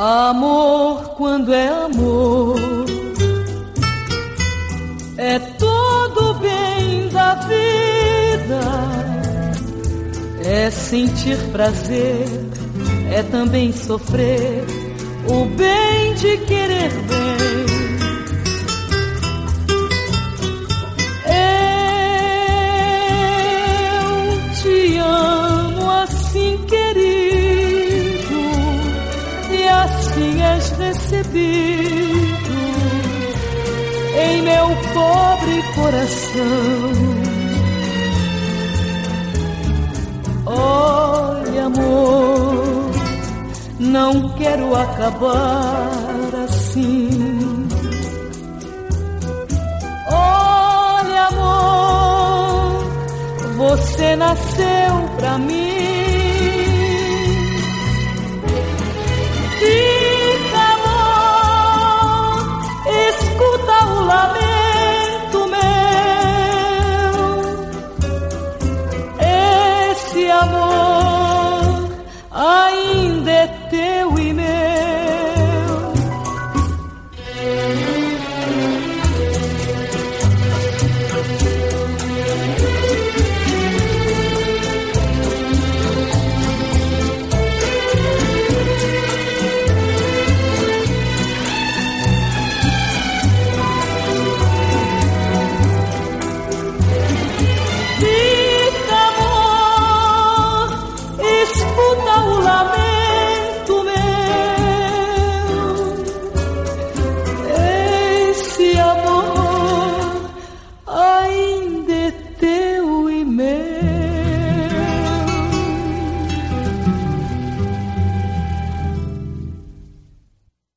Amor, quando é amor, é todo bem da vida. É sentir prazer, é também sofrer o bem de querer bem. Eu te amo assim, querido, e assim és recebido em meu pobre coração. Olha, amor, não quero acabar assim. Olha, amor, você nasceu pra mim.